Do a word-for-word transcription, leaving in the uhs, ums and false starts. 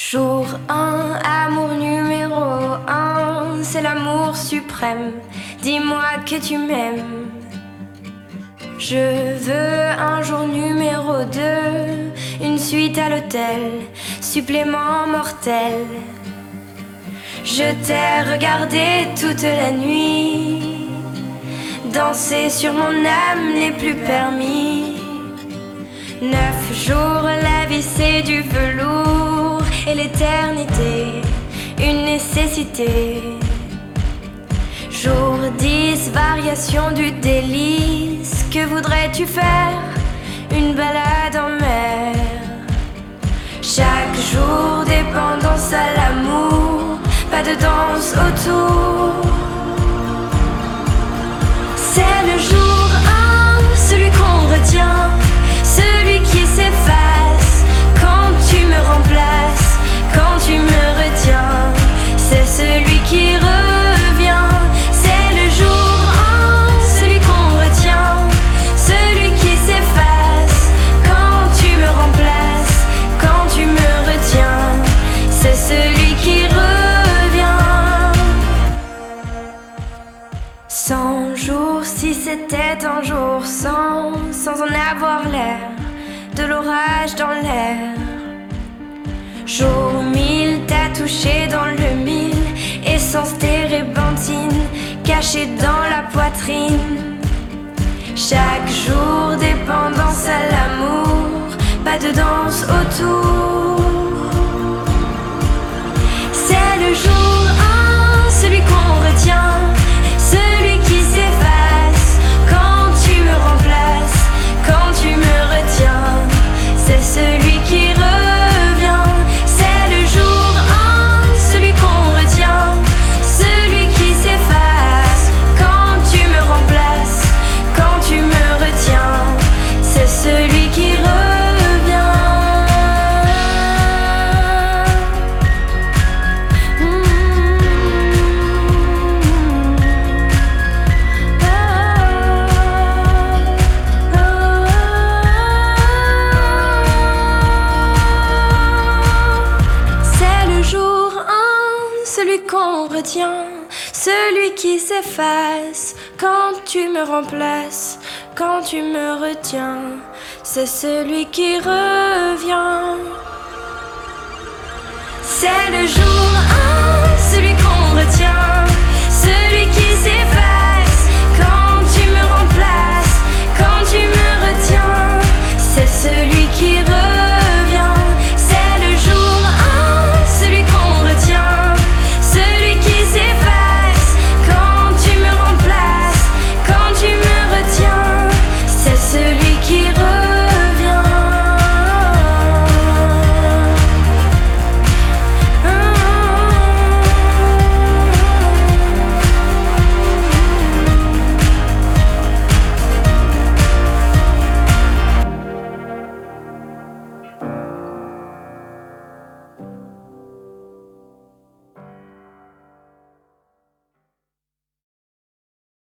Jour un, amour numéro un, c'est l'amour suprême. Dis-moi que tu m'aimes. Je veux un jour numéro deux, une suite à l'hôtel, supplément mortel. Je t'ai regardé toute la nuit, danser sur mon âme n'est plus permis. Neuf jours, la vie c'est du velours, et l'éternité, une nécessité. Jour dix, variation du délice, que voudrais-tu faire? Une balade en mer. Chaque jour, dépendance à l'amour, pas de danse autour. C'est le jour un, celui qu'on retient, celui qui s'efface quand tu me remplaces, quand tu me retiens. C'est celui qui revient. C'est le jour un, celui qu'on retient, celui qui s'efface quand tu me remplaces, quand tu me retiens. C'est celui qui revient. Cent jours, si c'était un jour sans, sans en avoir l'air, de l'orage dans l'air. Jour mille, t'as touché dans le mille, essence térébenthine, cachée dans la poitrine. Chaque jour, dépendance à l'amour, pas de danse autour. C'est le jour un, celui qu'on retient, celui qui s'efface quand tu me remplaces, quand tu me retiens. C'est celui qui revient. C'est le jour un, celui qu'on retient, celui qui s'efface quand tu me remplaces, quand tu me retiens. C'est celui qui revient. Qu'on retient, celui qui s'efface quand tu me remplaces, quand tu me retiens. C'est celui qui revient. C'est le jour un, celui qu'on retient,